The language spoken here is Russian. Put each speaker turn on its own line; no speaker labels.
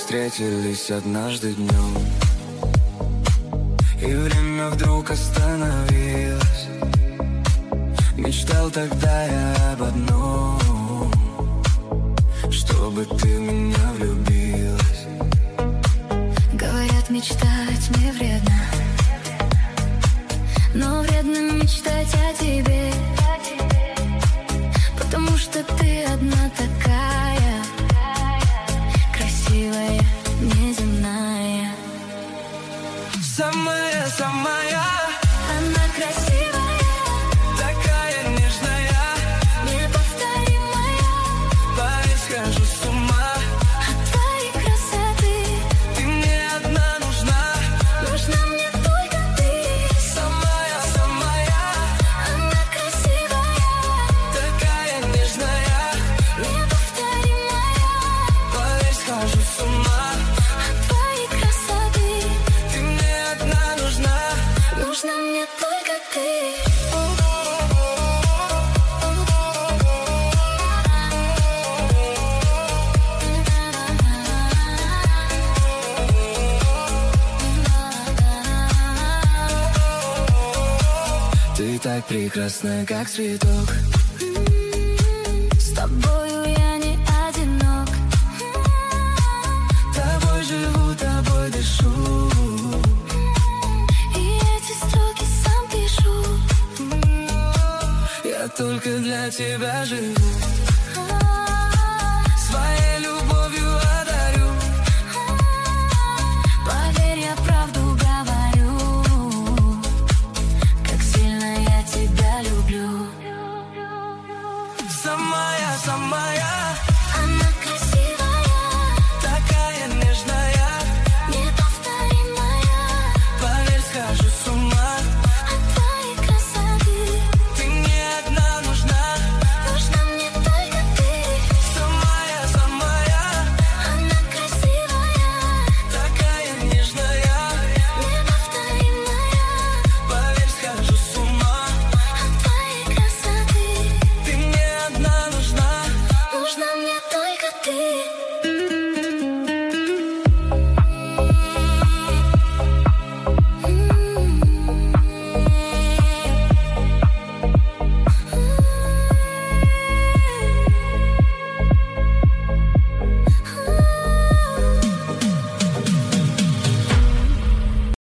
встретились однажды днем, и время вдруг остановилось. Мечтал тогда я об одном, чтобы ты в меня влюбилась.
Говорят, мечтать не вредно, но вредно мечтать о тебе, потому что ты одна такая, красивая, неземная.
Самая,
она красивая,
такая нежная,
неповторимая.
боюсь, схожу с ума
От твоей красоты
ты мне одна нужна.
нужна мне только ты.
Самая,
Она красивая,
такая нежная,
неповторимая.
боюсь, схожу с ума.
От твоей красоты
Ты мне одна нужна.
нужна мне только ты.
Ты так прекрасна, как цветок.
С тобою я не одинок.
Тобой живу, тобой дышу.
И эти строки сам пишу.
Я только для тебя живу. Своей любовью одарю.
Поверь, я правду говорю, как сильно я тебя люблю.
Самая,